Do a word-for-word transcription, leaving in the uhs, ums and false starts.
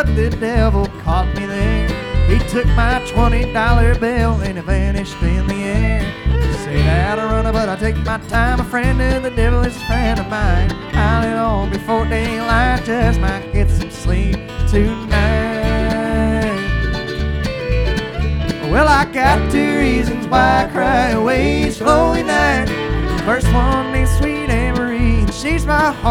but the devil caught me there. He took my twenty dollar bill and it vanished in the air. Say that I run, but I take my time. A friend of the devil is a friend of mine. I'll live on before daylight, just might get some sleep tonight. Well, I got two reasons why I cry away slowly night. First one is sweet Anne Marie, and she's my heart.